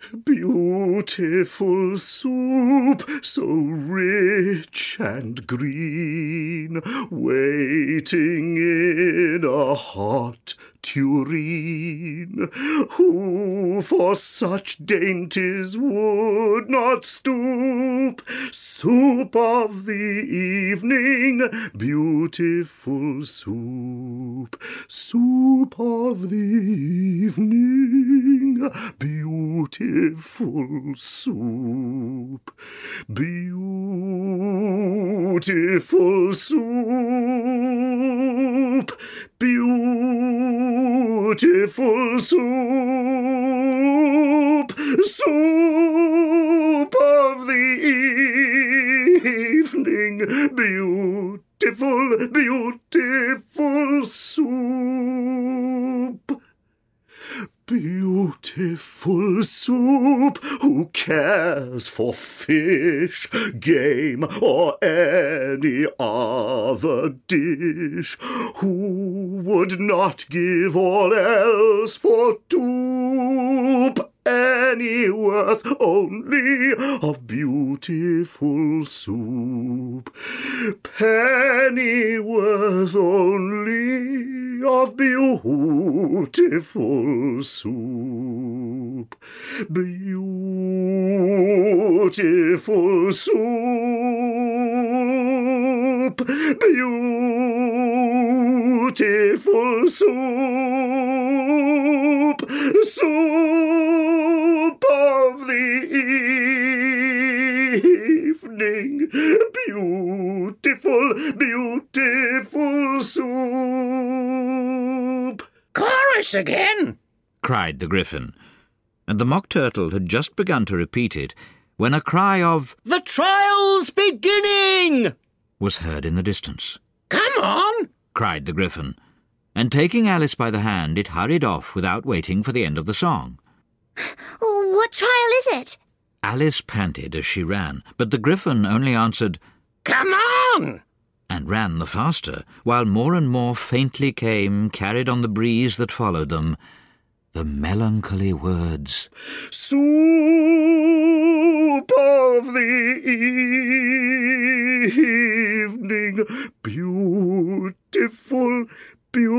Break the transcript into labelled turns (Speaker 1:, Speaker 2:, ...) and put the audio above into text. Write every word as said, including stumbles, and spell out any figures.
Speaker 1: Beautiful soup, so rich and green, waiting in a hot tureen. Who for such dainties would not stoop? Soup of the evening, beautiful soup. Soup of the evening, beautiful soup. Beautiful soup. Beautiful soup. Soup of the evening, beautiful, beautiful soup. Beautiful soup, who cares for fish, game, or any other dish? Who would not give all else for soup? Any worth only of beautiful soup. Penny worth only of beautiful soup. Beautiful soup. Beautiful soup. Soup of the evening, beautiful, beautiful soup.
Speaker 2: Chorus again!
Speaker 3: cried the Gryphon, and the Mock Turtle had just begun to repeat it when a cry of
Speaker 2: "The trial's beginning!"
Speaker 3: was heard in the distance.
Speaker 2: "Come on!"
Speaker 3: cried the Gryphon, and taking Alice by the hand, it hurried off without waiting for the end of the song.
Speaker 4: What trial is it?
Speaker 3: Alice panted as she ran, but the Gryphon only answered,
Speaker 2: "Come on!"
Speaker 3: and ran the faster, while more and more faintly came, carried on the breeze that followed them, the melancholy words,
Speaker 1: Soup of the evening, beautiful, beautiful